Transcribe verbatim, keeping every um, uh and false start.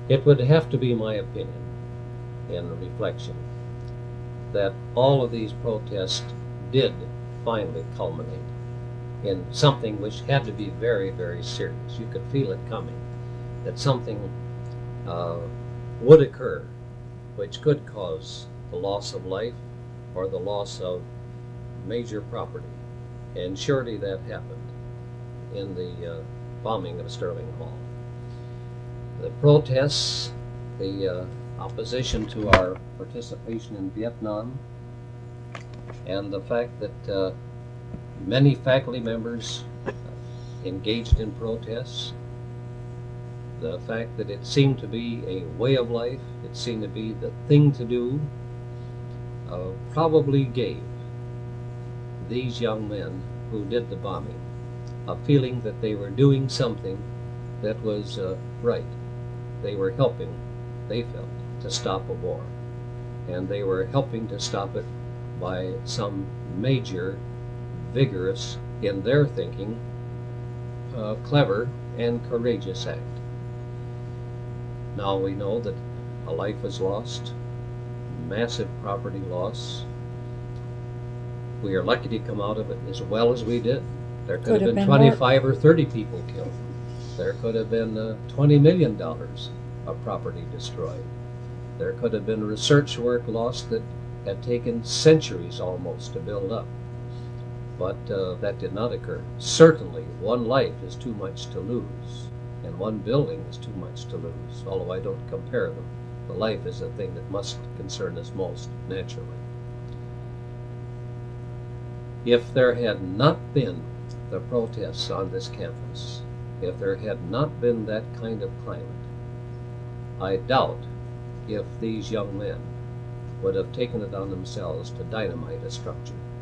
It would have to be my opinion, in reflection, that all of these protests did finally culminate in something which had to be very, very serious. You could feel it coming, that something uh, would occur which could cause the loss of life or the loss of major property. And surely that happened in the uh, bombing of Sterling Hall. The protests, the uh, opposition to our participation in Vietnam, and the fact that uh, many faculty members engaged in protests, the fact that it seemed to be a way of life, it seemed to be the thing to do, uh, probably gave these young men who did the bombing a feeling that they were doing something that was uh, right. They were helping, they felt, to stop a war. And they were helping to stop it by some major, vigorous, in their thinking, uh, clever and courageous act. Now we know that a life was lost, massive property loss. We are lucky to come out of it as well as we did. There could, could have been, been twenty-five more. Or thirty people killed. There could have been uh, twenty million dollars of property destroyed. There could have been research work lost that had taken centuries almost to build up. But uh, that did not occur. Certainly, one life is too much to lose, and one building is too much to lose, although I don't compare them. The life is the thing that must concern us most, naturally. If there had not been the protests on this campus, if there had not been that kind of climate, I doubt if these young men would have taken it on themselves to dynamite a structure.